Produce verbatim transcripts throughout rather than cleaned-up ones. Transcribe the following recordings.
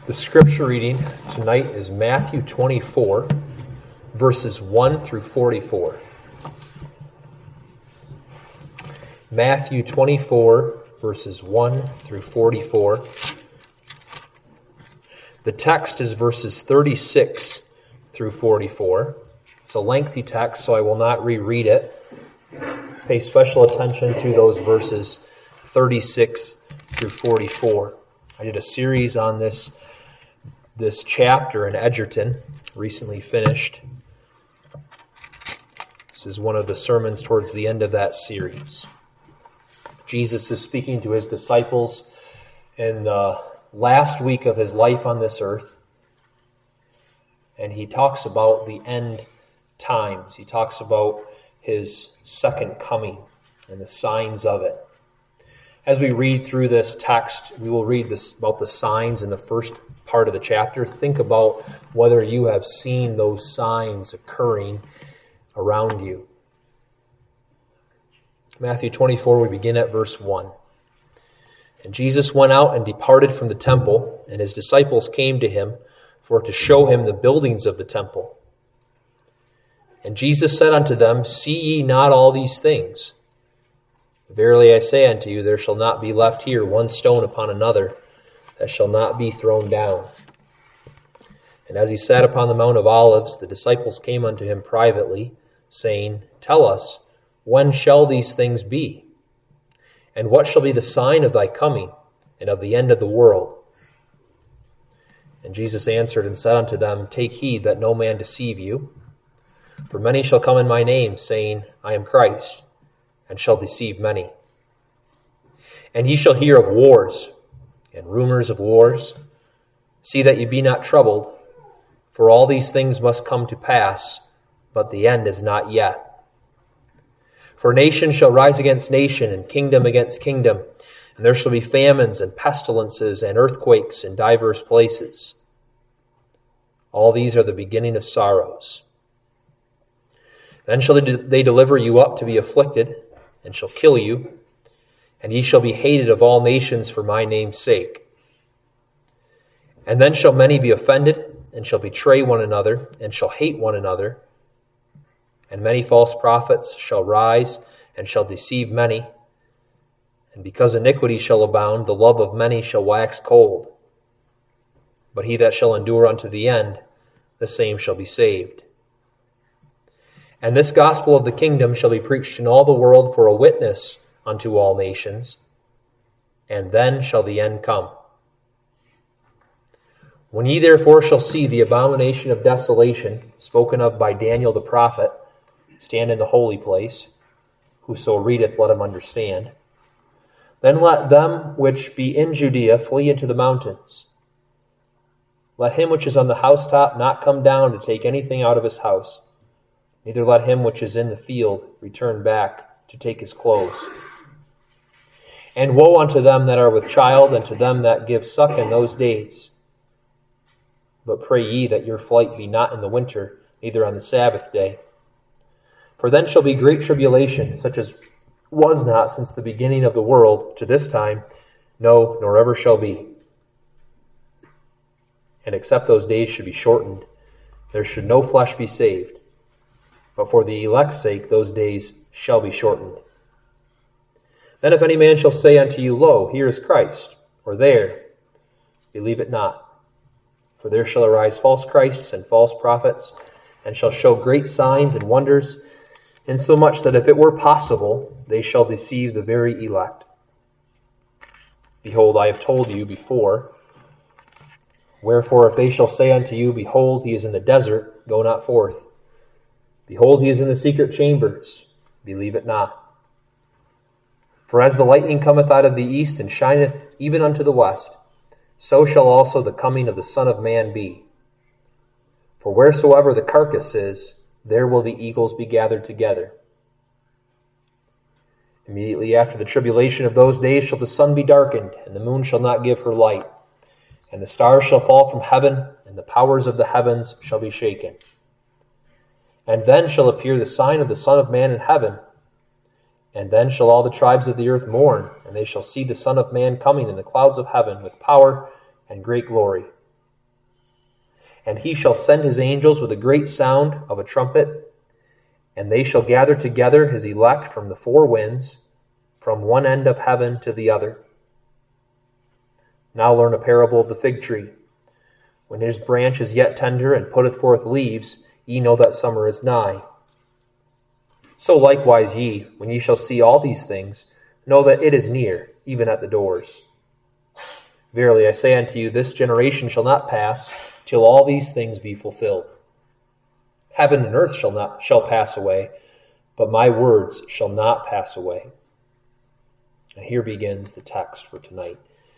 The scripture reading tonight is Matthew twenty-four, verses one through forty-four. Matthew twenty-four, verses one through forty-four. The text is verses thirty-six through forty-four. It's a lengthy text, so I will not reread it. Pay special attention to those verses thirty-six through forty-four. I did a series on this this chapter in Edgerton, recently finished. This is one of the sermons towards the end of that series. Jesus is speaking to his disciples in the last week of his life on this earth, and he talks about the end times. He talks about his second coming and the signs of it. As we read through this text, we will read this about the signs in the first part of the chapter. Think about whether you have seen those signs occurring around you. Matthew twenty-four, we begin at verse one. And Jesus went out and departed from the temple, and his disciples came to him for to show him the buildings of the temple. And Jesus said unto them, See ye not all these things? Verily I say unto you, there shall not be left here one stone upon another that shall not be thrown down. And as he sat upon the Mount of Olives, the disciples came unto him privately, saying, Tell us, when shall these things be? And what shall be the sign of thy coming and of the end of the world? And Jesus answered and said unto them, Take heed that no man deceive you. For many shall come in my name, saying, I am Christ, and shall deceive many. And ye shall hear of wars, and rumors of wars. See that ye be not troubled, for all these things must come to pass, but the end is not yet. For nation shall rise against nation, and kingdom against kingdom, and there shall be famines and pestilences and earthquakes in divers places. All these are the beginning of sorrows. Then shall they deliver you up to be afflicted, and shall kill you, and ye shall be hated of all nations for my name's sake. And then shall many be offended, and shall betray one another, and shall hate one another. And many false prophets shall rise, and shall deceive many. And because iniquity shall abound, the love of many shall wax cold. But he that shall endure unto the end, the same shall be saved. And this gospel of the kingdom shall be preached in all the world for a witness unto all nations, and then shall the end come. When ye therefore shall see the abomination of desolation, spoken of by Daniel the prophet, stand in the holy place, whoso readeth, let him understand. Then let them which be in Judea flee into the mountains. Let him which is on the housetop not come down to take anything out of his house. Neither let him which is in the field return back to take his clothes. And woe unto them that are with child, and to them that give suck in those days. But pray ye that your flight be not in the winter, neither on the Sabbath day. For then shall be great tribulation, such as was not since the beginning of the world to this time, no, nor ever shall be. And except those days should be shortened, there should no flesh be saved. But for the elect's sake those days shall be shortened. Then if any man shall say unto you, Lo, here is Christ, or there, believe it not. For there shall arise false Christs and false prophets, and shall show great signs and wonders, insomuch that if it were possible, they shall deceive the very elect. Behold, I have told you before. Wherefore, if they shall say unto you, Behold, he is in the desert, go not forth. Behold, he is in the secret chambers, believe it not. For as the lightning cometh out of the east, and shineth even unto the west, so shall also the coming of the Son of Man be. For wheresoever the carcass is, there will the eagles be gathered together. Immediately after the tribulation of those days shall the sun be darkened, and the moon shall not give her light, and the stars shall fall from heaven, and the powers of the heavens shall be shaken. And then shall appear the sign of the Son of Man in heaven. And then shall all the tribes of the earth mourn, and they shall see the Son of Man coming in the clouds of heaven with power and great glory. And he shall send his angels with a great sound of a trumpet, and they shall gather together his elect from the four winds, from one end of heaven to the other. Now learn a parable of the fig tree. When his branch is yet tender and putteth forth leaves, ye know that summer is nigh. So likewise ye, when ye shall see all these things, know that it is near, even at the doors. Verily I say unto you, this generation shall not pass till all these things be fulfilled. Heaven and earth shall not shall pass away, but my words shall not pass away. And here begins the text for tonight.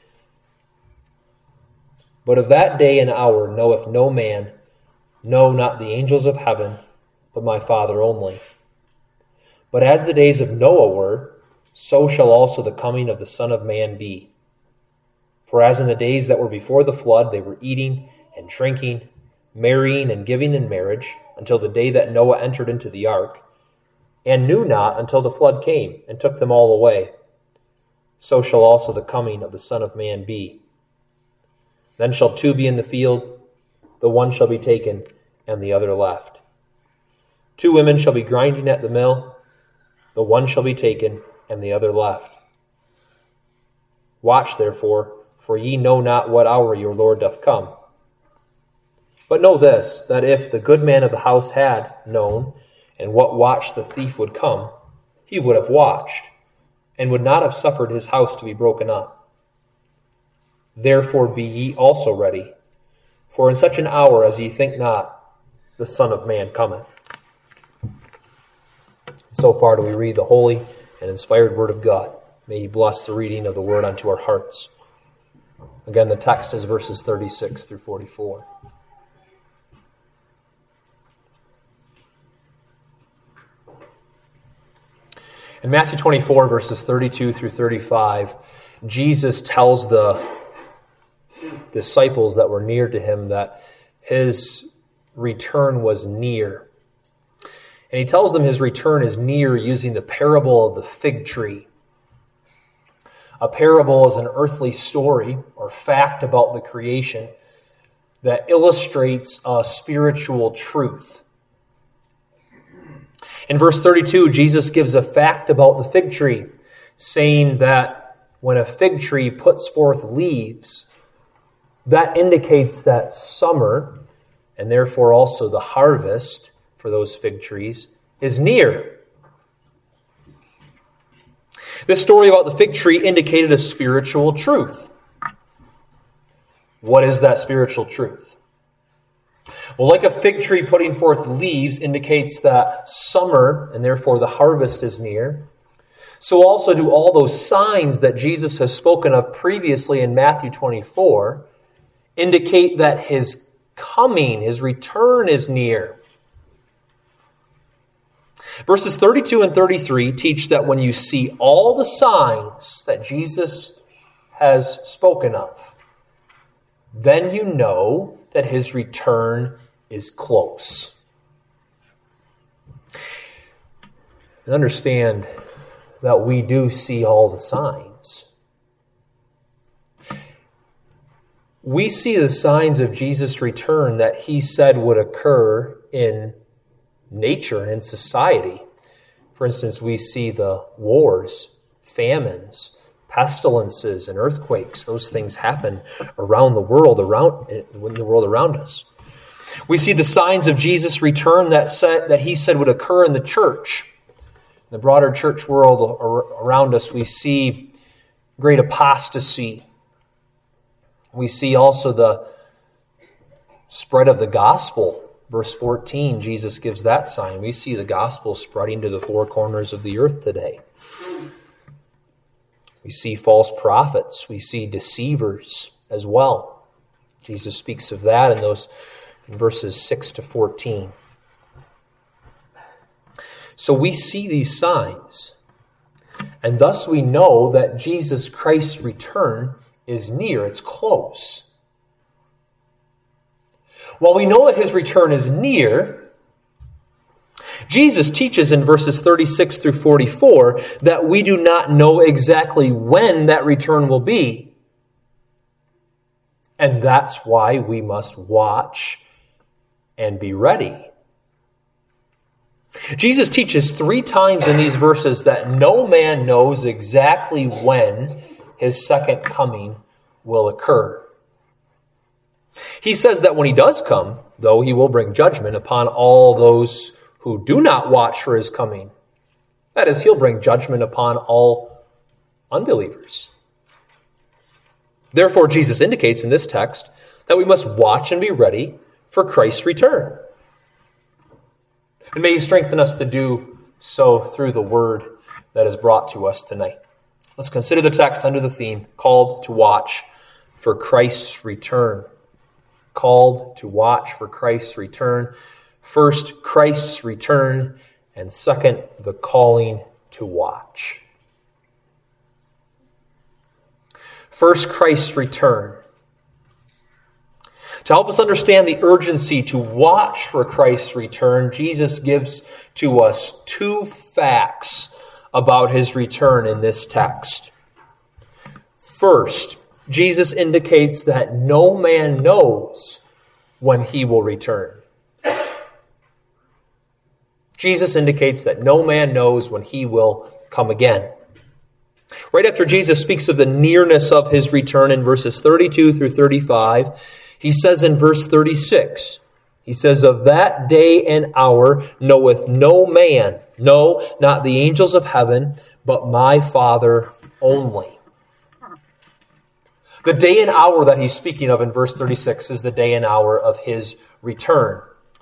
But of that day and hour knoweth no man, no, not the angels of heaven, but my Father only. But as the days of Noah were, so shall also the coming of the Son of Man be. For as in the days that were before the flood, they were eating and drinking, marrying and giving in marriage, until the day that Noah entered into the ark, and knew not until the flood came and took them all away. So shall also the coming of the Son of Man be. Then shall two be in the field, the one shall be taken, and the other left. Two women shall be grinding at the mill, the one shall be taken, and the other left. Watch therefore, for ye know not what hour your Lord doth come. But know this, that if the good man of the house had known, and what watch the thief would come, he would have watched, and would not have suffered his house to be broken up. Therefore be ye also ready, for in such an hour as ye think not, the Son of Man cometh. So far do we read the holy and inspired word of God. May he bless the reading of the word unto our hearts. Again, the text is verses thirty-six through forty-four. In Matthew twenty-four, verses thirty-two through thirty-five, Jesus tells the disciples that were near to him that his return was near. And he tells them his return is near using the parable of the fig tree. A parable is an earthly story or fact about the creation that illustrates a spiritual truth. In verse thirty-two, Jesus gives a fact about the fig tree, saying that when a fig tree puts forth leaves, that indicates that summer, and therefore also the harvest for those fig trees, is near. This story about the fig tree indicated a spiritual truth. What is that spiritual truth? Well, like a fig tree putting forth leaves indicates that summer, and therefore the harvest, is near, so also do all those signs that Jesus has spoken of previously in Matthew twenty-four indicate that his coming, his return, is near. Verses thirty-two and thirty-three teach that when you see all the signs that Jesus has spoken of, then you know that his return is close. And understand that we do see all the signs. We see the signs of Jesus' return that he said would occur in nature and in society. For instance, we see the wars, famines, pestilences, and earthquakes. Those things happen around the world, around in the world around us. We see the signs of Jesus' return that said, that he said would occur in the church. In the broader church world around us, we see great apostasy. We see also the spread of the gospel. Verse fourteen, Jesus gives that sign. We see the gospel spreading to the four corners of the earth today. We see false prophets. We see deceivers as well. Jesus speaks of that in those in verses six to fourteen. So we see these signs, and thus we know that Jesus Christ's return is near, it's close. While we know that his return is near, Jesus teaches in verses thirty-six through forty-four that we do not know exactly when that return will be. And that's why we must watch and be ready. Jesus teaches three times in these verses that no man knows exactly when his second coming will occur. He says that when he does come, though, he will bring judgment upon all those who do not watch for his coming. That is, he'll bring judgment upon all unbelievers. Therefore, Jesus indicates in this text that we must watch and be ready for Christ's return. And may he strengthen us to do so through the word that is brought to us tonight. Let's consider the text under the theme, called to watch for Christ's return. Called to watch for Christ's return. First, Christ's return, and second, the calling to watch. First, Christ's return. To help us understand the urgency to watch for Christ's return, Jesus gives to us two facts about his return in this text. First, Jesus indicates that no man knows when he will return. Jesus indicates that no man knows when he will come again. Right after Jesus speaks of the nearness of his return in verses thirty-two through thirty-five, he says in verse thirty-six, he says, "Of that day and hour knoweth no man, no, not the angels of heaven, but my Father only." The day and hour that he's speaking of in verse thirty-six is the day and hour of his return.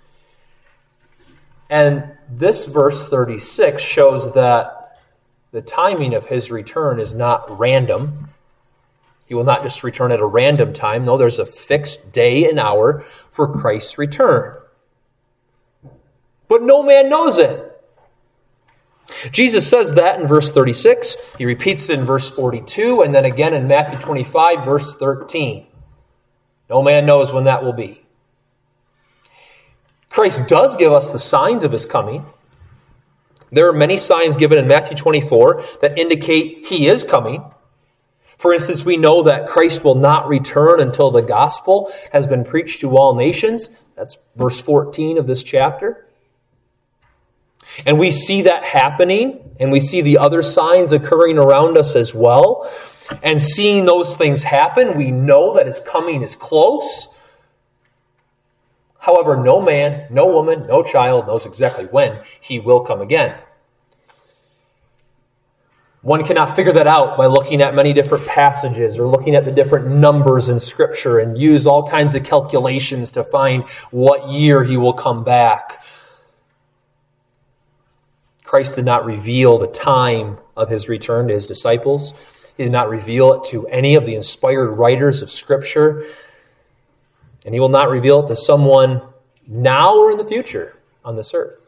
And this verse thirty-six shows that the timing of his return is not random. He will not just return at a random time. No, there's a fixed day and hour for Christ's return. But no man knows it. Jesus says that in verse thirty-six. He repeats it in verse forty-two, and then again in Matthew twenty-five, verse thirteen. No man knows when that will be. Christ does give us the signs of his coming. There are many signs given in Matthew twenty-four that indicate he is coming. For instance, we know that Christ will not return until the gospel has been preached to all nations. That's verse fourteen of this chapter. And we see that happening, and we see the other signs occurring around us as well. And seeing those things happen, we know that his coming is close. However, no man, no woman, no child knows exactly when he will come again. One cannot figure that out by looking at many different passages or looking at the different numbers in Scripture and use all kinds of calculations to find what year he will come back. Christ did not reveal the time of his return to his disciples. He did not reveal it to any of the inspired writers of Scripture. And he will not reveal it to someone now or in the future on this earth.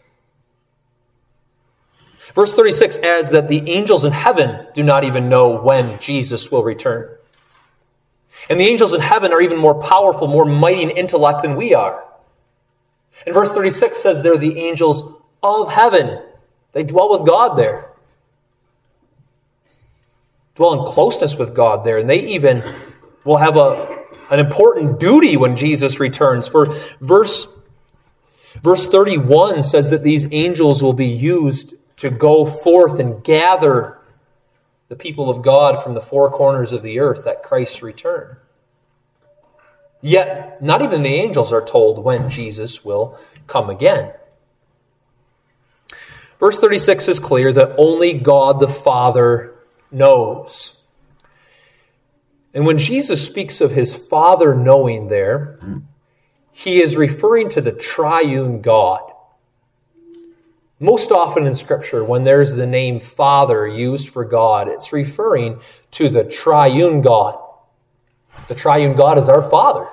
Verse thirty-six adds that the angels in heaven do not even know when Jesus will return. And the angels in heaven are even more powerful, more mighty in intellect than we are. And verse thirty-six says they're the angels of heaven. They dwell with God there. Dwell in closeness with God there. And they even will have a, an important duty when Jesus returns. For verse, verse thirty-one says that these angels will be used to go forth and gather the people of God from the four corners of the earth at Christ's return. Yet, not even the angels are told when Jesus will come again. Verse thirty-six is clear that only God the Father knows. And when Jesus speaks of his Father knowing there, he is referring to the triune God. Most often in Scripture, when there's the name Father used for God, it's referring to the triune God. The triune God is our Father.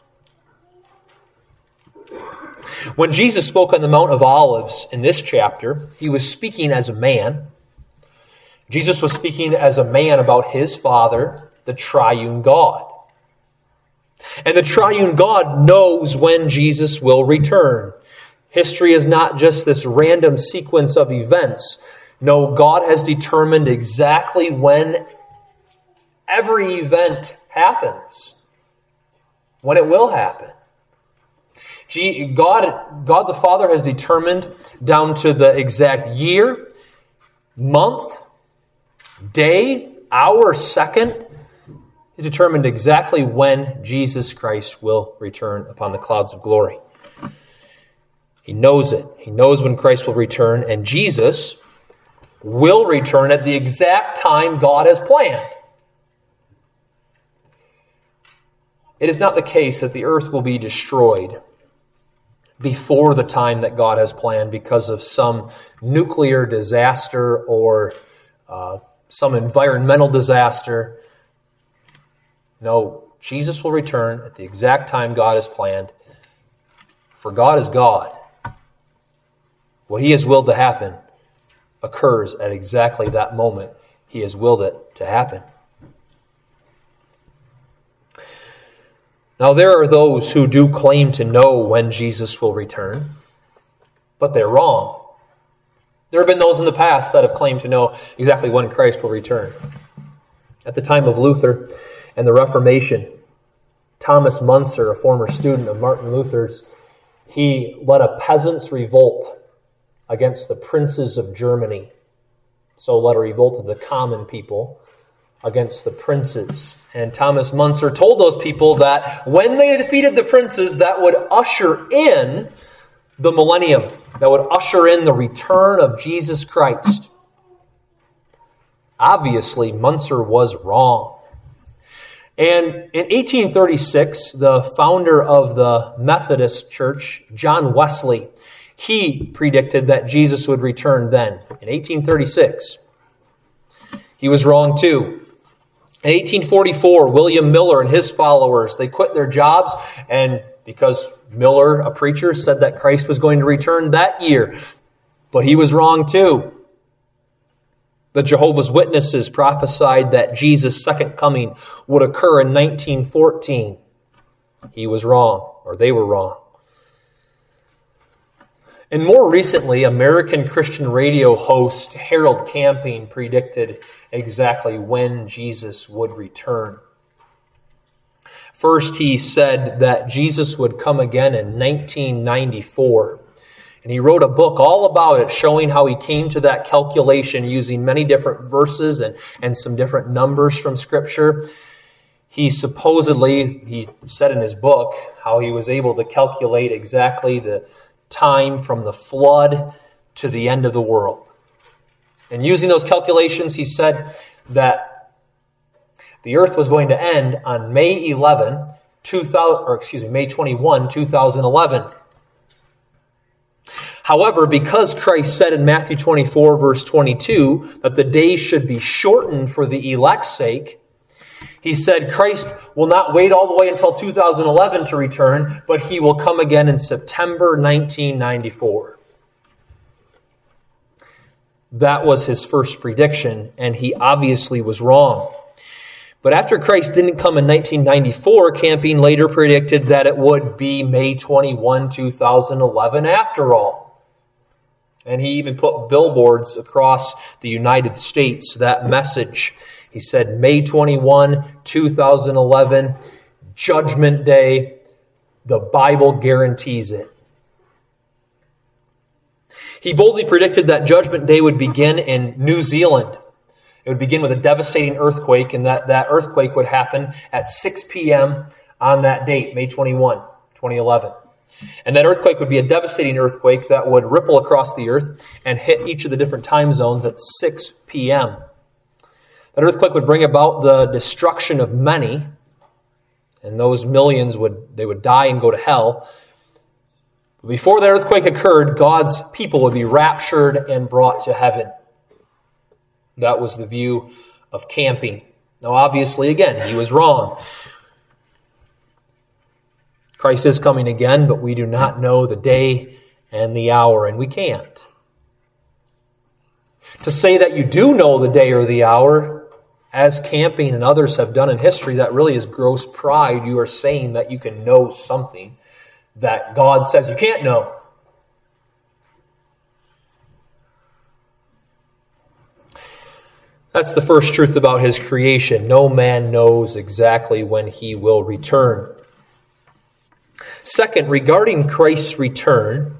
When Jesus spoke on the Mount of Olives in this chapter, he was speaking as a man. Jesus was speaking as a man about his Father, the triune God. And the triune God knows when Jesus will return. History is not just this random sequence of events. No, God has determined exactly when every event happens, when it will happen. God, God the Father has determined down to the exact year, month, day, hour, second. He's determined exactly when Jesus Christ will return upon the clouds of glory. He knows it. He knows when Christ will return, and Jesus will return at the exact time God has planned. It is not the case that the earth will be destroyed before the time that God has planned because of some nuclear disaster or uh, some environmental disaster. No, Jesus will return at the exact time God has planned. For God is God. What He has willed to happen occurs at exactly that moment He has willed it to happen. Now, there are those who do claim to know when Jesus will return, but they're wrong. There have been those in the past that have claimed to know exactly when Christ will return. At the time of Luther and the Reformation, Thomas Müntzer, a former student of Martin Luther's, he led a peasants' revolt against the princes of Germany. So led a revolt of the common people against the princes. And Thomas Müntzer told those people that when they defeated the princes, that would usher in the millennium, that would usher in the return of Jesus Christ. Obviously, Müntzer was wrong. And in eighteen thirty-six, the founder of the Methodist Church, John Wesley, he predicted that Jesus would return then, in eighteen thirty-six. He was wrong too. In eighteen forty-four, William Miller and his followers, they quit their jobs, and because Miller, a preacher, said that Christ was going to return that year, but he was wrong too. The Jehovah's Witnesses prophesied that Jesus' second coming would occur in nineteen fourteen. He was wrong, or they were wrong. And more recently, American Christian radio host Harold Camping predicted exactly when Jesus would return. First, he said that Jesus would come again in nineteen ninety-four. And he wrote a book all about it, showing how he came to that calculation using many different verses and, and some different numbers from Scripture. He supposedly, he said in his book, how he was able to calculate exactly the time from the flood to the end of the world. And using those calculations, he said that the earth was going to end on May eleventh, two thousand, or excuse me, May twenty-first, two thousand eleven. However, because Christ said in Matthew twenty-four, verse twenty-two, that the days should be shortened for the elect's sake, he said Christ will not wait all the way until two thousand eleven to return, but he will come again in September nineteen ninety-four. That was his first prediction, and he obviously was wrong. But after Christ didn't come in nineteen ninety-four, Camping later predicted that it would be May twenty-first, two thousand eleven after all. And he even put billboards across the United States, that message. He said, May twenty-first, two thousand eleven, Judgment Day, the Bible guarantees it. He boldly predicted that Judgment Day would begin in New Zealand. It would begin with a devastating earthquake, and that, that earthquake would happen at six p.m. on that date, May twenty-first, twenty eleven. And that earthquake would be a devastating earthquake that would ripple across the earth and hit each of the different time zones at six p.m. That earthquake would bring about the destruction of many, and those millions would they would die and go to hell. But before that earthquake occurred, God's people would be raptured and brought to heaven. That was the view of Camping. Now, obviously, again, he was wrong. Christ is coming again, but we do not know the day and the hour, and we can't. To say that you do know the day or the hour, as Camping and others have done in history, that really is gross pride. You are saying that you can know something that God says you can't know. That's the first truth about his creation. No man knows exactly when he will return. Second, regarding Christ's return,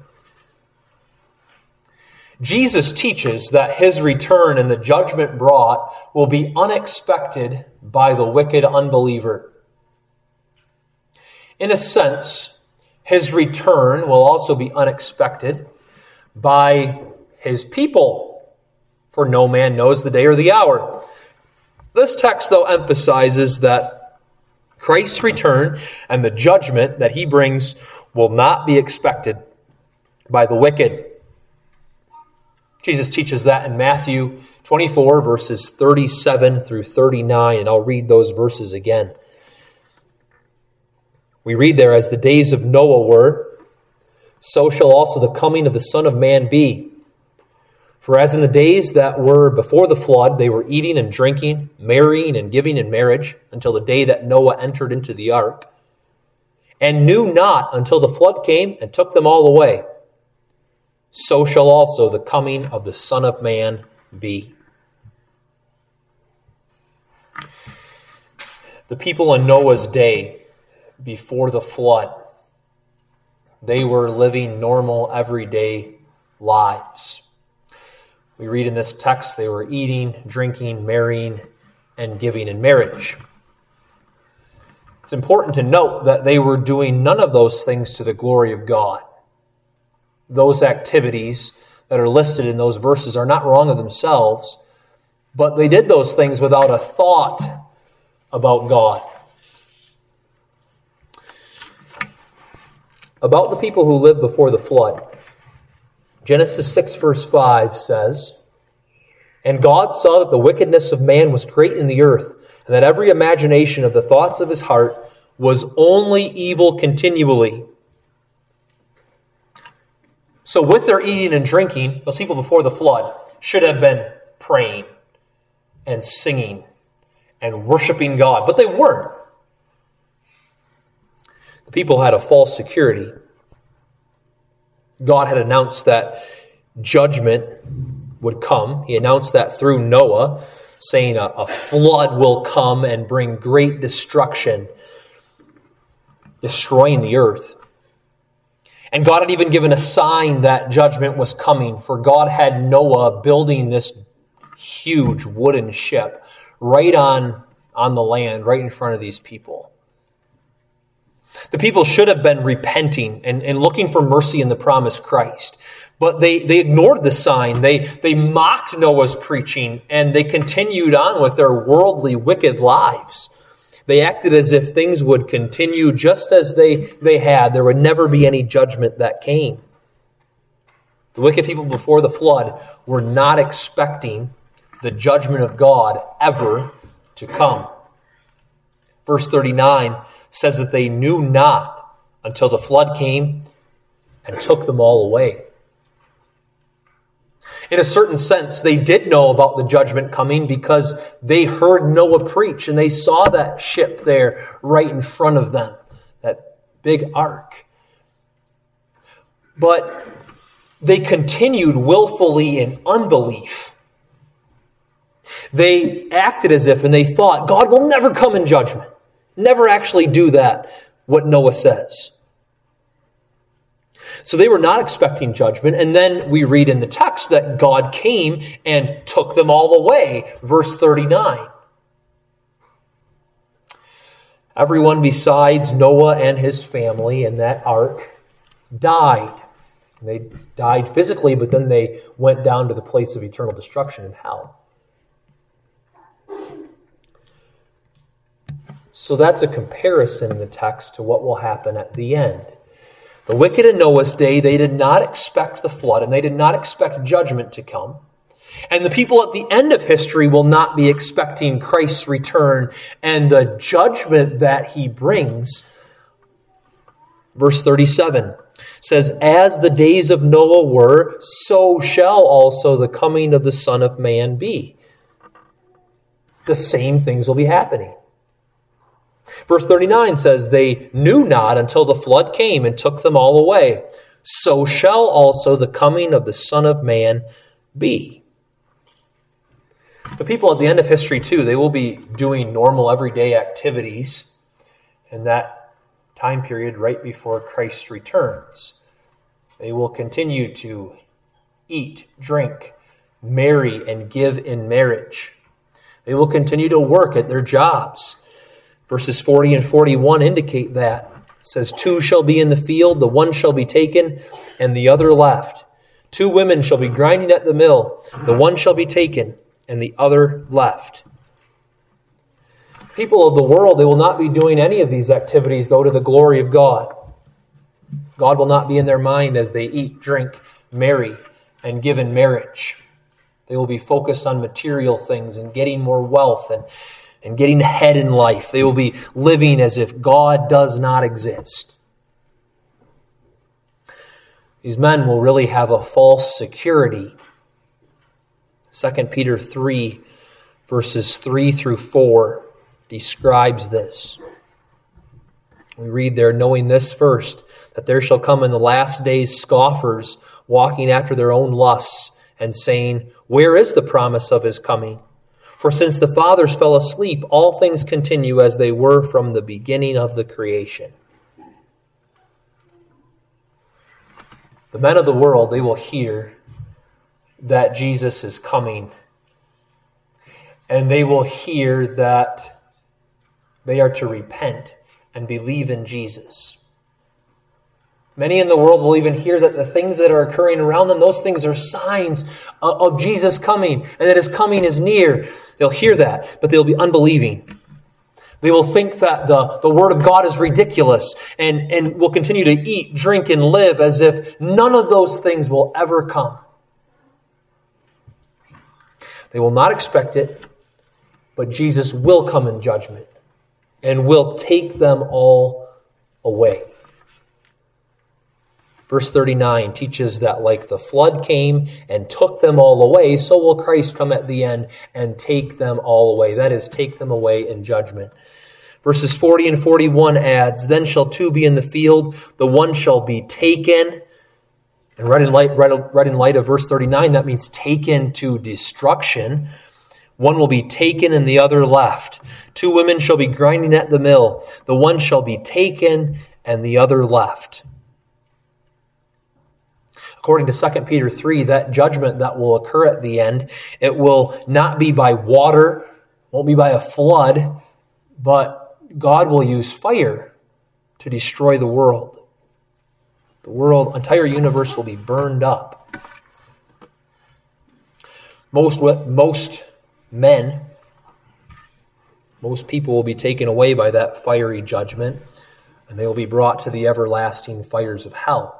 Jesus teaches that his return and the judgment brought will be unexpected by the wicked unbeliever. In a sense, his return will also be unexpected by his people, for no man knows the day or the hour. This text, though, emphasizes that Christ's return and the judgment that he brings will not be expected by the wicked. Jesus teaches that in Matthew twenty-four, verses thirty-seven through thirty-nine, and I'll read those verses again. We read there, "As the days of Noah were, so shall also the coming of the Son of Man be. For as in the days that were before the flood, they were eating and drinking, marrying and giving in marriage, until the day that Noah entered into the ark, and knew not until the flood came and took them all away. So shall also the coming of the Son of Man be." The people in Noah's day, before the flood, they were living normal, everyday lives. We read in this text they were eating, drinking, marrying, and giving in marriage. It's important to note that they were doing none of those things to the glory of God. Those activities that are listed in those verses are not wrong of themselves, but they did those things without a thought about God. About the people who lived before the flood, Genesis six verse five says, "And God saw that the wickedness of man was great in the earth, and that every imagination of the thoughts of his heart was only evil continually." So with their eating and drinking, those people before the flood should have been praying and singing and worshiping God, but they weren't. The people had a false security. God had announced that judgment would come. He announced that through Noah, saying a, a flood will come and bring great destruction, destroying the earth. And God had even given a sign that judgment was coming, for God had Noah building this huge wooden ship right on, on the land, right in front of these people. The people should have been repenting and, and looking for mercy in the promised Christ. But they, they ignored the sign. They, they mocked Noah's preaching, and they continued on with their worldly, wicked lives. They acted as if things would continue just as they, they had. There would never be any judgment that came. The wicked people before the flood were not expecting the judgment of God ever to come. Verse thirty-nine says that they knew not until the flood came and took them all away. In a certain sense, they did know about the judgment coming because they heard Noah preach and they saw that ship there right in front of them, that big ark. But they continued willfully in unbelief. They acted as if, and they thought, God will never come in judgment. Never actually do that, what Noah says. So they were not expecting judgment. And then we read in the text that God came and took them all away. Verse thirty-nine. Everyone besides Noah and his family in that ark died. They died physically, but then they went down to the place of eternal destruction in hell. So that's a comparison in the text to what will happen at the end. The wicked in Noah's day, they did not expect the flood, and they did not expect judgment to come. And the people at the end of history will not be expecting Christ's return and the judgment that he brings. Verse thirty-seven says, "As the days of Noah were, so shall also the coming of the Son of Man be." The same things will be happening. Verse thirty-nine says, "They knew not until the flood came and took them all away. So shall also the coming of the Son of Man be." The people at the end of history, too, they will be doing normal everyday activities. And that time period right before Christ returns. They will continue to eat, drink, marry, and give in marriage. They will continue to work at their jobs. Verses forty and forty-one indicate that. It says, two shall be in the field, the one shall be taken, and the other left. Two women shall be grinding at the mill, the one shall be taken, and the other left. People of the world, they will not be doing any of these activities, though, to the glory of God. God will not be in their mind as they eat, drink, marry, and give in marriage. They will be focused on material things and getting more wealth and, and getting ahead in life. They will be living as if God does not exist. These men will really have a false security. Second Peter three, verses three through four, describes this. We read there, knowing this first, that there shall come in the last days scoffers, walking after their own lusts, and saying, where is the promise of his coming? For since the fathers fell asleep, all things continue as they were from the beginning of the creation. The men of the world, they will hear that Jesus is coming. And they will hear that they are to repent and believe in Jesus. Many in the world will even hear that the things that are occurring around them, those things are signs of Jesus coming, and that his coming is near. They'll hear that, but they'll be unbelieving. They will think that the, the word of God is ridiculous, and, and will continue to eat, drink, and live as if none of those things will ever come. They will not expect it, but Jesus will come in judgment and will take them all away. Verse thirty-nine teaches that like the flood came and took them all away, so will Christ come at the end and take them all away. That is, take them away in judgment. Verses forty and forty-one adds, then shall two be in the field, the one shall be taken. And right in light, right, right in light of verse thirty-nine, that means taken to destruction. One will be taken and the other left. Two women shall be grinding at the mill. The one shall be taken and the other left. According to Second Peter three, that judgment that will occur at the end, it will not be by water, won't be by a flood, but God will use fire to destroy the world. The world, entire universe will be burned up. Most, most men, most people will be taken away by that fiery judgment, and they will be brought to the everlasting fires of hell.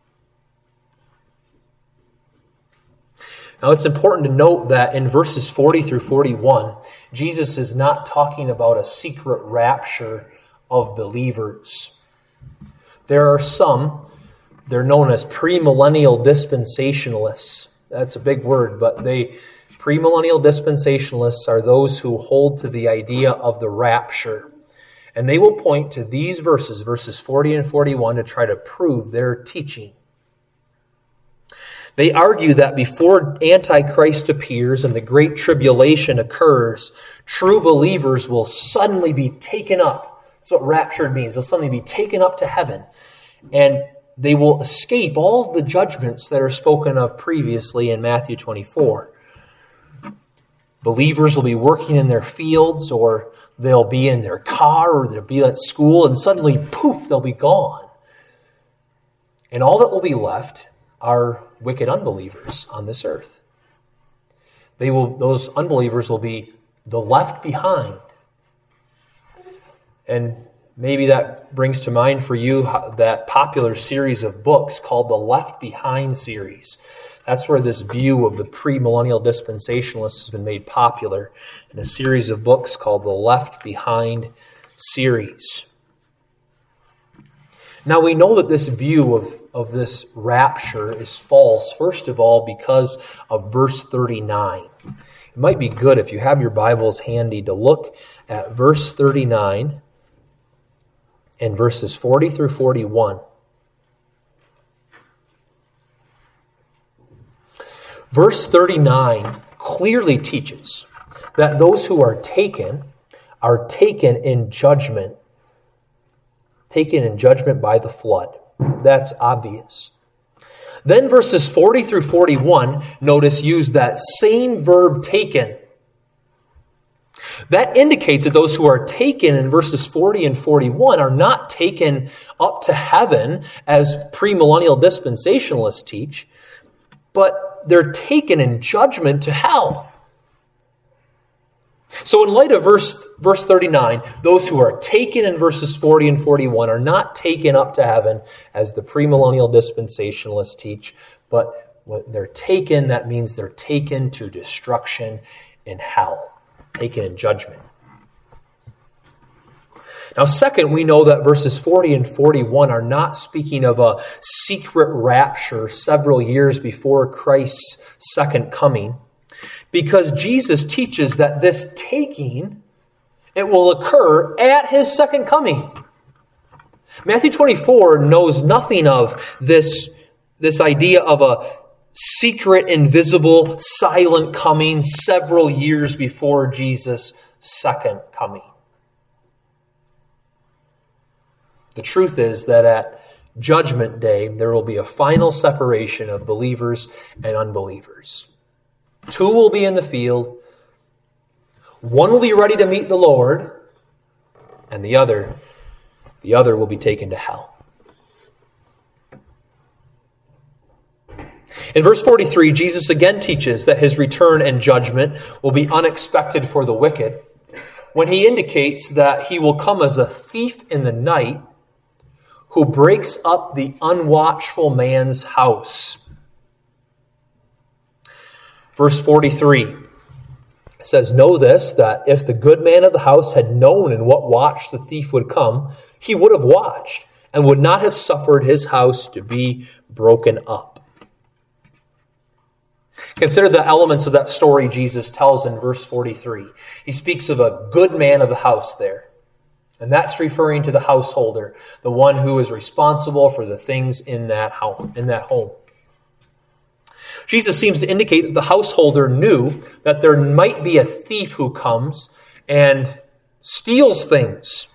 Now, it's important to note that in verses forty through forty-one, Jesus is not talking about a secret rapture of believers. There are some, they're known as premillennial dispensationalists. That's a big word, but they premillennial dispensationalists are those who hold to the idea of the rapture. And they will point to these verses, verses forty and forty-one, to try to prove their teaching. They argue that before Antichrist appears and the Great Tribulation occurs, true believers will suddenly be taken up. That's what raptured means. They'll suddenly be taken up to heaven. And they will escape all the judgments that are spoken of previously in Matthew twenty-four. Believers will be working in their fields, or they'll be in their car, or they'll be at school, and suddenly, poof, they'll be gone. And all that will be left are wicked unbelievers on this earth. They will; those unbelievers will be the left behind. And maybe that brings to mind for you that popular series of books called the Left Behind series. That's where this view of the premillennial dispensationalists has been made popular in a series of books called the Left Behind series. Now, we know that this view of, of this rapture is false, first of all, because of verse thirty-nine. It might be good if you have your Bibles handy to look at verse thirty-nine and verses forty through forty-one. Verse thirty-nine clearly teaches that those who are taken are taken in judgment. taken in judgment by the flood. That's obvious. Then verses forty through forty-one, notice, use that same verb taken. That indicates that those who are taken in verses forty and forty-one are not taken up to heaven as premillennial dispensationalists teach, but they're taken in judgment to hell. So in light of verse, verse thirty-nine, those who are taken in verses forty and forty-one are not taken up to heaven as the premillennial dispensationalists teach, but when they're taken, that means they're taken to destruction in hell. Taken in judgment. Now, second, we know that verses forty and forty-one are not speaking of a secret rapture several years before Christ's second coming, because Jesus teaches that this taking, it will occur at his second coming. Matthew twenty-four knows nothing of this, this idea of a secret, invisible, silent coming several years before Jesus' second coming. The truth is that at Judgment Day, there will be a final separation of believers and unbelievers. Two will be in the field. One will be ready to meet the Lord, and the other, the other will be taken to hell. In verse forty-three, Jesus again teaches that his return and judgment will be unexpected for the wicked when he indicates that he will come as a thief in the night who breaks up the unwatchful man's house. Verse forty-three says, "Know this, that if the good man of the house had known in what watch the thief would come, he would have watched and would not have suffered his house to be broken up." Consider the elements of that story Jesus tells in verse forty-three. He speaks of a good man of the house there. And that's referring to the householder, the one who is responsible for the things in that home. In that home. Jesus seems to indicate that the householder knew that there might be a thief who comes and steals things.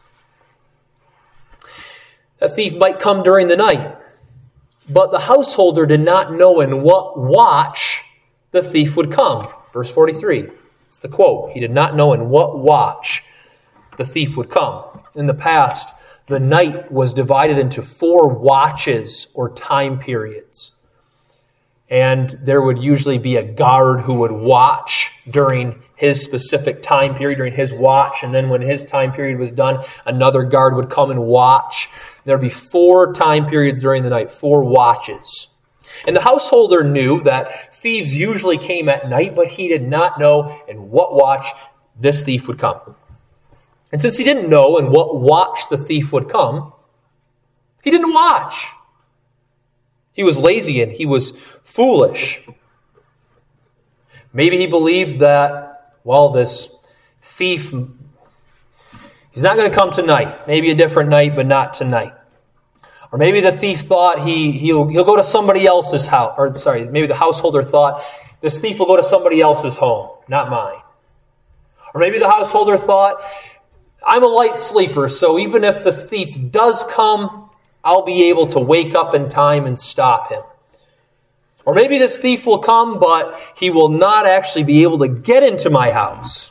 That thief might come during the night. But the householder did not know in what watch the thief would come. Verse forty-three, it's the quote. He did not know in what watch the thief would come. In the past, the night was divided into four watches or time periods. And there would usually be a guard who would watch during his specific time period, during his watch. And then when his time period was done, another guard would come and watch. There would be four time periods during the night, four watches. And the householder knew that thieves usually came at night, but he did not know in what watch this thief would come. And since he didn't know in what watch the thief would come, he didn't watch. He was lazy and he was foolish. Maybe he believed that, well, this thief, he's not going to come tonight. Maybe a different night, but not tonight. Or maybe the thief thought he, he'll, he'll go to somebody else's house. Or sorry, maybe the householder thought, this thief will go to somebody else's home, not mine. Or maybe the householder thought, I'm a light sleeper, so even if the thief does come, I'll be able to wake up in time and stop him. Or maybe this thief will come, but he will not actually be able to get into my house.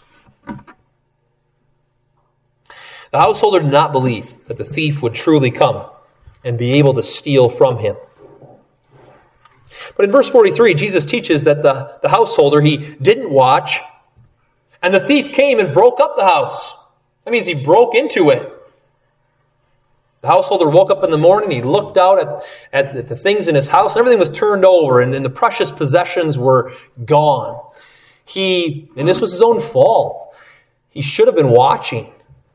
The householder did not believe that the thief would truly come and be able to steal from him. But in verse forty-three, Jesus teaches that the, the householder, he didn't watch, and the thief came and broke up the house. That means he broke into it. The householder woke up in the morning, he looked out at, at the things in his house, and everything was turned over, and then the precious possessions were gone. He, and this was his own fault, he should have been watching.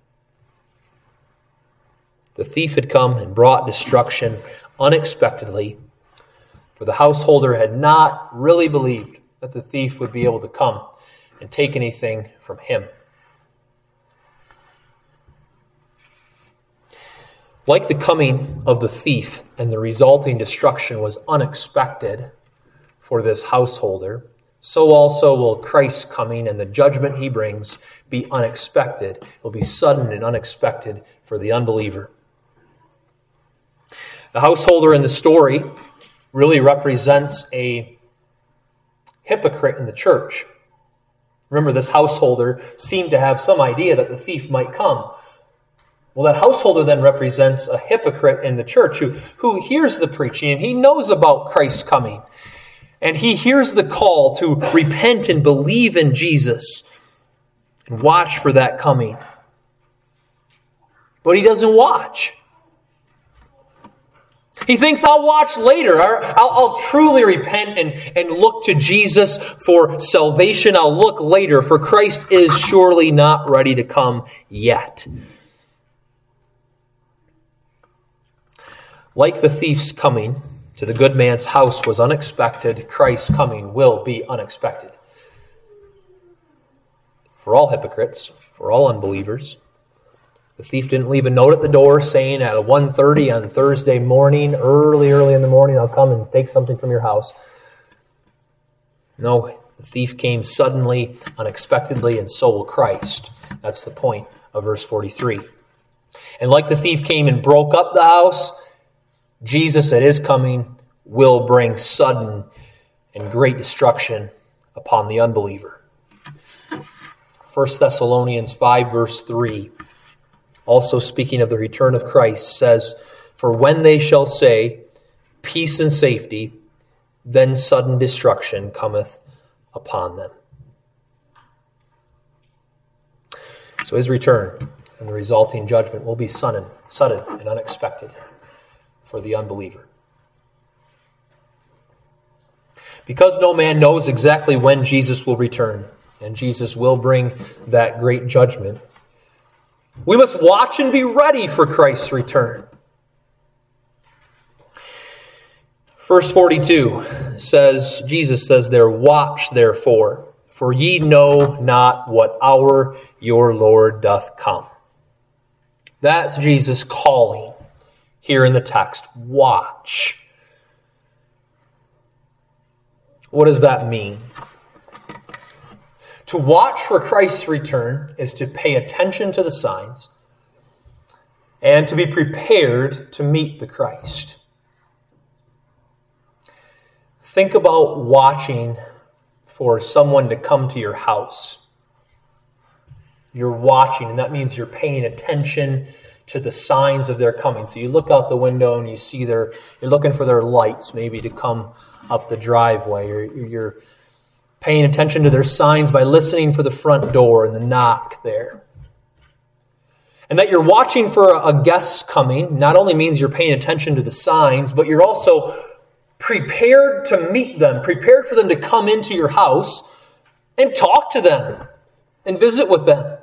The thief had come and brought destruction unexpectedly, for the householder had not really believed that the thief would be able to come and take anything from him. Like the coming of the thief and the resulting destruction was unexpected for this householder, so also will Christ's coming and the judgment he brings be unexpected. It will be sudden and unexpected for the unbeliever. The householder in the story really represents a hypocrite in the church. Remember, this householder seemed to have some idea that the thief might come. Well, that householder then represents a hypocrite in the church who, who hears the preaching and he knows about Christ's coming. And he hears the call to repent and believe in Jesus and watch for that coming. But he doesn't watch. He thinks, I'll watch later. I'll, I'll truly repent and, and look to Jesus for salvation. I'll look later, for Christ is surely not ready to come yet. Like the thief's coming to the good man's house was unexpected, Christ's coming will be unexpected. For all hypocrites, for all unbelievers. The thief didn't leave a note at the door saying at one thirty on Thursday morning, early, early in the morning, I'll come and take something from your house. No, the thief came suddenly, unexpectedly, and so will Christ. That's the point of verse forty-three. And like the thief came and broke up the house, Jesus at his coming will bring sudden and great destruction upon the unbeliever. First Thessalonians five, verse three. Also speaking of the return of Christ, says, for when they shall say, peace and safety, then sudden destruction cometh upon them. So his return and the resulting judgment will be sudden, sudden and unexpected for the unbeliever. Because no man knows exactly when Jesus will return, and Jesus will bring that great judgment, we must watch and be ready for Christ's return. Verse forty-two says, Jesus says there, watch therefore, for ye know not what hour your Lord doth come. That's Jesus calling here in the text. Watch. What does that mean? To watch for Christ's return is to pay attention to the signs and to be prepared to meet the Christ. Think about watching for someone to come to your house. You're watching, and that means you're paying attention to the signs of their coming. So you look out the window and you see their, you're looking for their lights maybe to come up the driveway, or you're paying attention to their signs by listening for the front door and the knock there. And that you're watching for a guest's coming not only means you're paying attention to the signs, but you're also prepared to meet them, prepared for them to come into your house and talk to them and visit with them.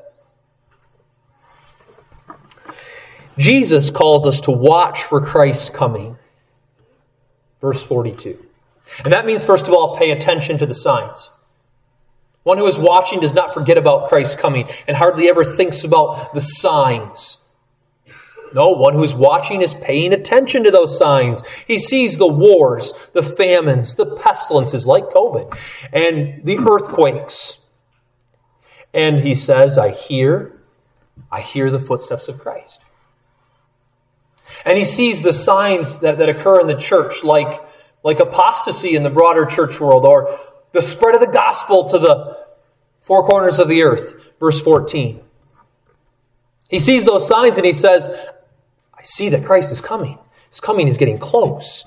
Jesus calls us to watch for Christ's coming. Verse forty-two. And that means, first of all, pay attention to the signs. One who is watching does not forget about Christ's coming and hardly ever thinks about the signs. No, one who is watching is paying attention to those signs. He sees the wars, the famines, the pestilences like COVID, and the earthquakes. And he says, I hear, I hear the footsteps of Christ. And he sees the signs that, that occur in the church, like, like apostasy in the broader church world, or the spread of the gospel to the four corners of the earth. Verse fourteen. He sees those signs and he says, I see that Christ is coming. His coming is getting close.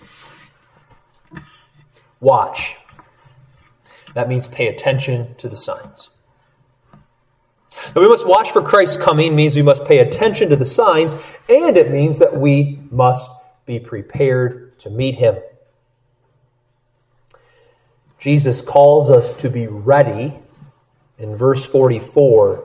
Watch. That means pay attention to the signs. That we must watch for Christ's coming means we must pay attention to the signs, and it means that we must be prepared to meet him. Jesus calls us to be ready in verse forty-four.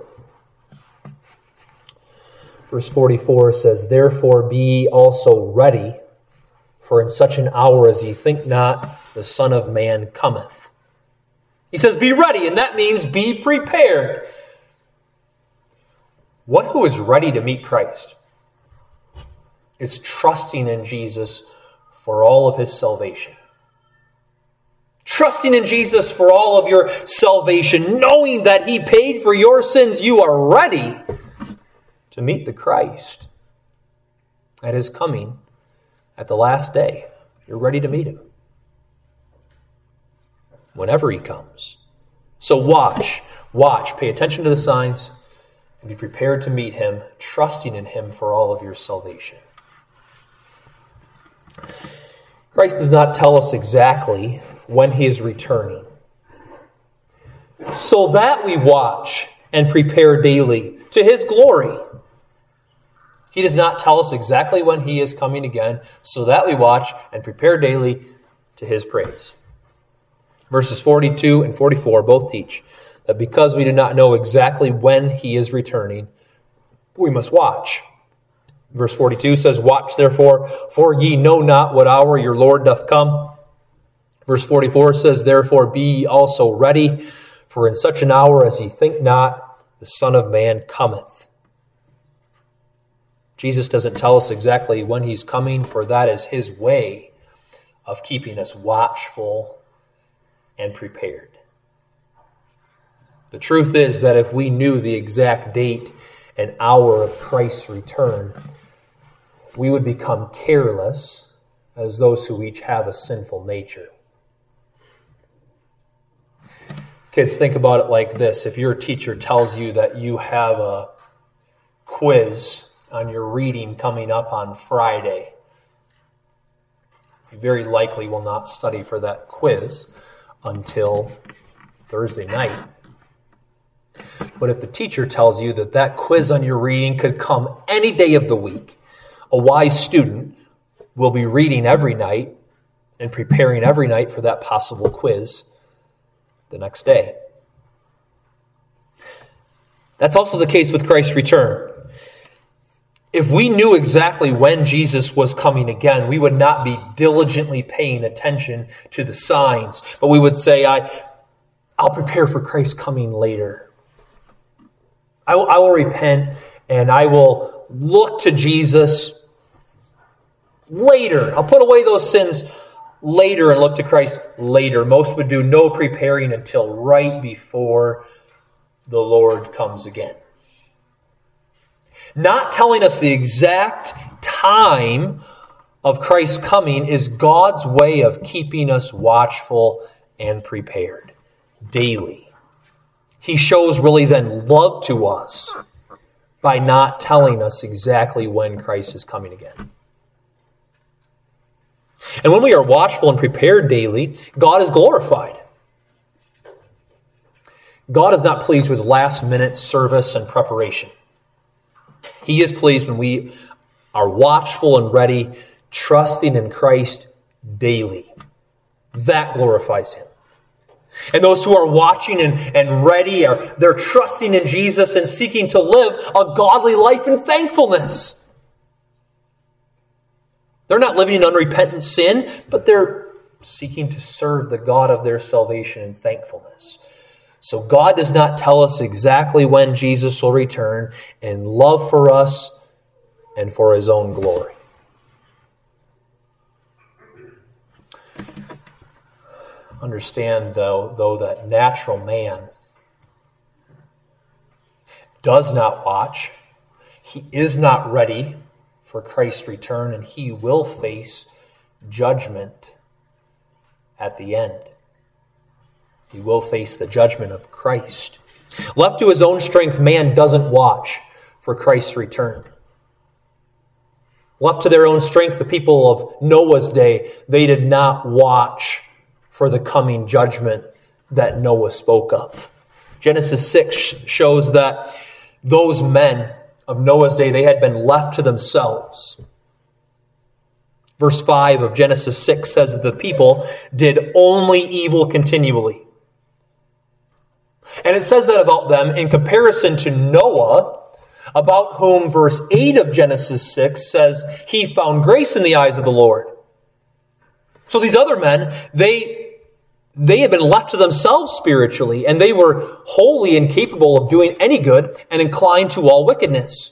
Verse forty-four says, therefore be also ready, for in such an hour as ye think not, the Son of Man cometh. He says, be ready, and that means be prepared. One who is ready to meet Christ is trusting in Jesus for all of his salvation. Trusting in Jesus for all of your salvation, knowing that he paid for your sins, you are ready to meet the Christ at his coming at the last day. You're ready to meet him whenever he comes. So watch, watch, pay attention to the signs, and be prepared to meet him, trusting in him for all of your salvation. Christ does not tell us exactly when he is returning, so that we watch and prepare daily to his glory. He does not tell us exactly when he is coming again, so that we watch and prepare daily to his praise. Verses forty-two and forty-four both teach that because we do not know exactly when he is returning, we must watch. Verse forty-two says, "Watch therefore, for ye know not what hour your Lord doth come." Verse forty-four says, "Therefore be ye also ready, for in such an hour as ye think not, the Son of Man cometh." Jesus doesn't tell us exactly when he's coming, for that is his way of keeping us watchful and prepared. The truth is that if we knew the exact date and hour of Christ's return, we would become careless as those who each have a sinful nature. Kids, think about it like this. If your teacher tells you that you have a quiz on your reading coming up on Friday, you very likely will not study for that quiz until Thursday night. But if the teacher tells you that that quiz on your reading could come any day of the week, a wise student will be reading every night and preparing every night for that possible quiz the next day. That's also the case with Christ's return. If we knew exactly when Jesus was coming again, we would not be diligently paying attention to the signs, but we would say, I, I'll prepare for Christ's coming later. I will, I will repent and I will look to Jesus later. I'll put away those sins later and look to Christ later. Most would do no preparing until right before the Lord comes again. Not telling us the exact time of Christ's coming is God's way of keeping us watchful and prepared daily. He shows really then love to us by not telling us exactly when Christ is coming again. And when we are watchful and prepared daily, God is glorified. God is not pleased with last-minute service and preparation. He is pleased when we are watchful and ready, trusting in Christ daily. That glorifies him. And those who are watching and, and ready, are they're trusting in Jesus and seeking to live a godly life in thankfulness. They're not living in unrepentant sin, but they're seeking to serve the God of their salvation in thankfulness. So God does not tell us exactly when Jesus will return in love for us and for his own glory. Understand, though, though that natural man does not watch. He is not ready for Christ's return, and he will face judgment at the end. He will face the judgment of Christ. Left to his own strength, man doesn't watch for Christ's return. Left to their own strength, the people of Noah's day, they did not watch for the coming judgment that Noah spoke of. Genesis six shows that those men of Noah's day, they had been left to themselves. Verse five of Genesis six says that the people did only evil continually. And it says that about them in comparison to Noah, about whom verse eight of Genesis six says he found grace in the eyes of the Lord. So these other men, they, they had been left to themselves spiritually, and they were wholly incapable of doing any good and inclined to all wickedness.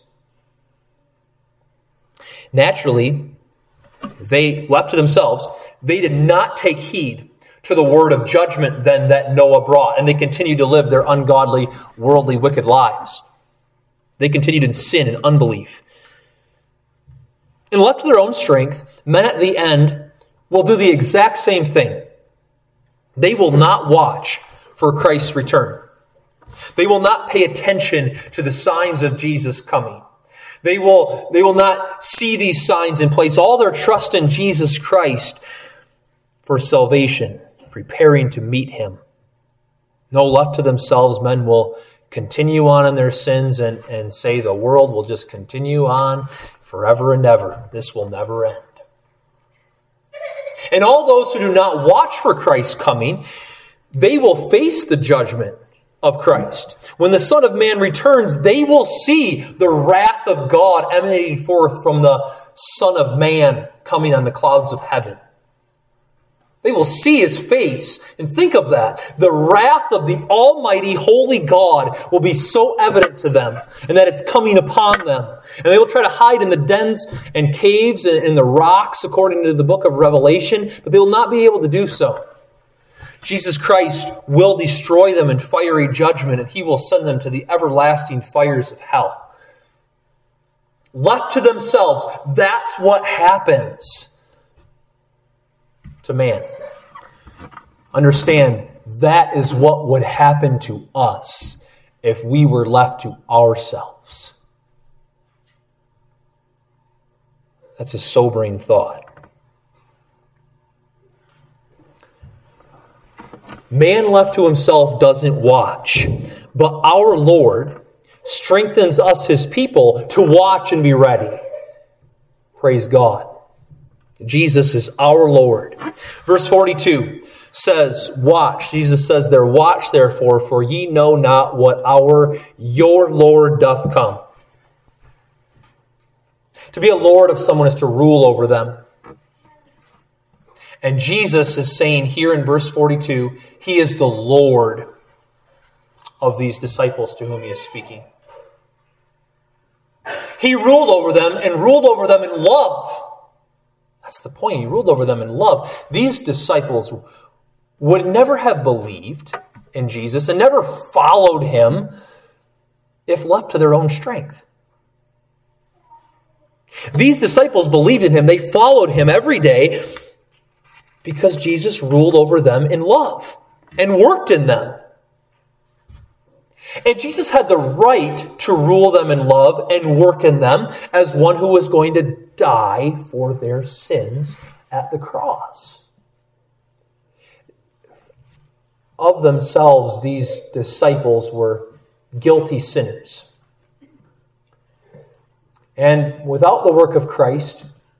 Naturally, they, left to themselves, they did not take heed to the word of judgment then that Noah brought, and they continued to live their ungodly, worldly, wicked lives. They continued in sin and unbelief. And left to their own strength, men at the end will do the exact same thing. They will not watch for Christ's return. They will not pay attention to the signs of Jesus coming. They will, they will not see these signs and place all their trust in Jesus Christ for salvation, preparing to meet him. No, left to themselves, men will continue on in their sins and, and say the world will just continue on forever and ever. This will never end. And all those who do not watch for Christ's coming, they will face the judgment of Christ. When the Son of Man returns, they will see the wrath of God emanating forth from the Son of Man coming on the clouds of heaven. They will see his face. And think of that. The wrath of the almighty, holy God will be so evident to them, and that it's coming upon them. And they will try to hide in the dens and caves and in the rocks, according to the book of Revelation, but they will not be able to do so. Jesus Christ will destroy them in fiery judgment, and he will send them to the everlasting fires of hell. Left to themselves, that's what happens to man. Understand, that is what would happen to us if we were left to ourselves. That's a sobering thought. Man left to himself doesn't watch, but our Lord strengthens us, his people, to watch and be ready. Praise God. Jesus is our Lord. Verse forty-two says, watch. Jesus says there, watch therefore, for ye know not what hour your Lord doth come. To be a Lord of someone is to rule over them. And Jesus is saying here in verse forty-two, he is the Lord of these disciples to whom he is speaking. He ruled over them and ruled over them in love. That's the point. He ruled over them in love. These disciples would never have believed in Jesus and never followed him if left to their own strength. These disciples believed in him. They followed him every day because Jesus ruled over them in love and worked in them. And Jesus had the right to rule them in love and work in them as one who was going to die for their sins at the cross. Of themselves, these disciples were guilty sinners. And without the work of Christ,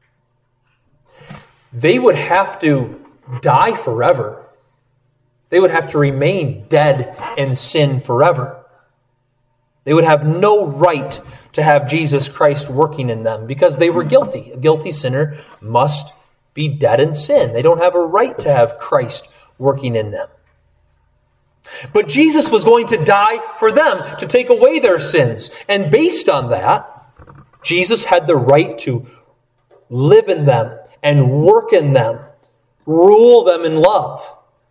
they would have to die forever. They would have to remain dead in sin forever. They would have no right to have Jesus Christ working in them because they were guilty. A guilty sinner must be dead in sin. They don't have a right to have Christ working in them. But Jesus was going to die for them to take away their sins. And based on that, Jesus had the right to live in them and work in them, rule them in love.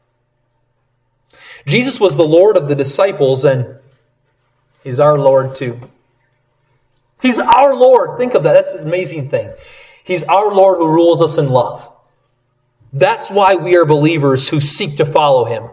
Jesus was the Lord of the disciples, and he's our Lord too. He's our Lord. Think of that. That's an amazing thing. He's our Lord who rules us in love. That's why we are believers who seek to follow him.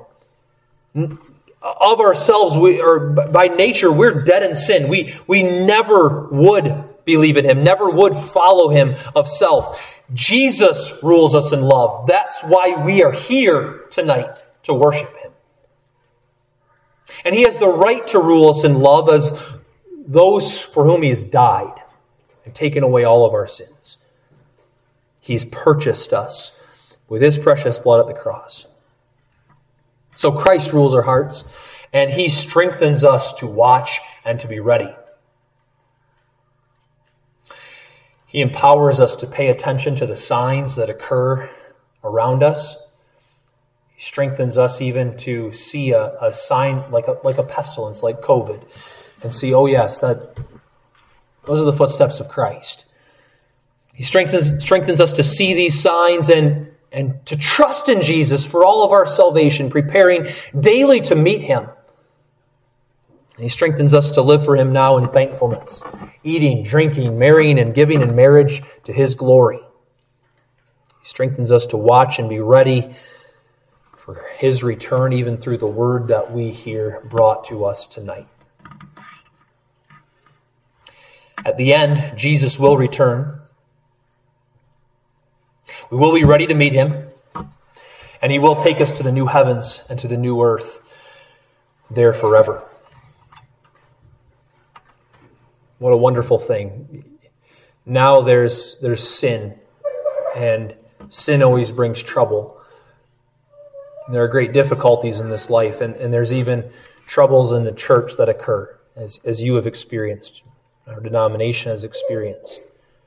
Of ourselves, we are by nature, we're dead in sin. We, we never would believe in him, never would follow him of self. Jesus rules us in love. That's why we are here tonight to worship him. And he has the right to rule us in love as those for whom he has died and taken away all of our sins. He's purchased us with his precious blood at the cross. So Christ rules our hearts, and he strengthens us to watch and to be ready. He empowers us to pay attention to the signs that occur around us. He strengthens us even to see a, a sign like a, like a pestilence, like COVID, and see, oh yes, that those are the footsteps of Christ. He strengthens, strengthens us to see these signs and, and to trust in Jesus for all of our salvation, preparing daily to meet him. And he strengthens us to live for him now in thankfulness, eating, drinking, marrying, and giving in marriage to his glory. He strengthens us to watch and be ready for his return, even through the word that we hear brought to us tonight. At the end, Jesus will return. We will be ready to meet him, and he will take us to the new heavens and to the new earth, there forever. What a wonderful thing. Now there's there's sin, and sin always brings trouble. And there are great difficulties in this life, and, and there's even troubles in the church that occur, as, as you have experienced, our denomination has experienced.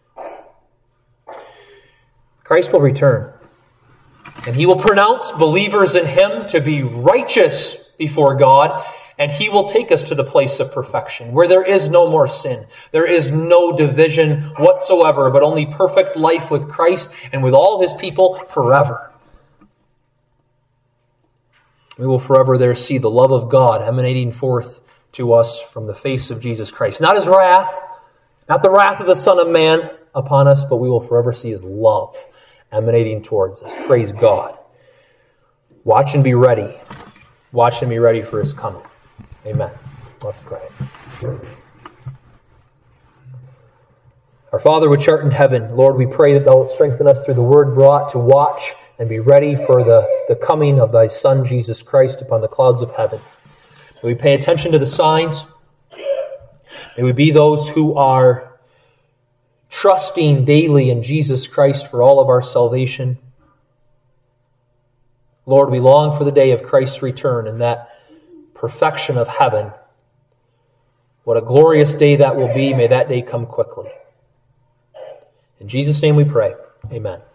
Christ will return, and he will pronounce believers in him to be righteous before God, and he will take us to the place of perfection, where there is no more sin. There is no division whatsoever, but only perfect life with Christ and with all his people forever. We will forever there see the love of God emanating forth to us from the face of Jesus Christ. Not his wrath, not the wrath of the Son of Man upon us, but we will forever see his love emanating towards us. Praise God. Watch and be ready. Watch and be ready for his coming. Amen. Let's pray. Our Father which art in heaven, Lord, we pray that thou wilt strengthen us through the word brought to watch and be ready for the, the coming of thy Son, Jesus Christ, upon the clouds of heaven. May we pay attention to the signs. May we be those who are trusting daily in Jesus Christ for all of our salvation. Lord, we long for the day of Christ's return and that perfection of heaven. What a glorious day that will be. May that day come quickly. In Jesus' name we pray. Amen.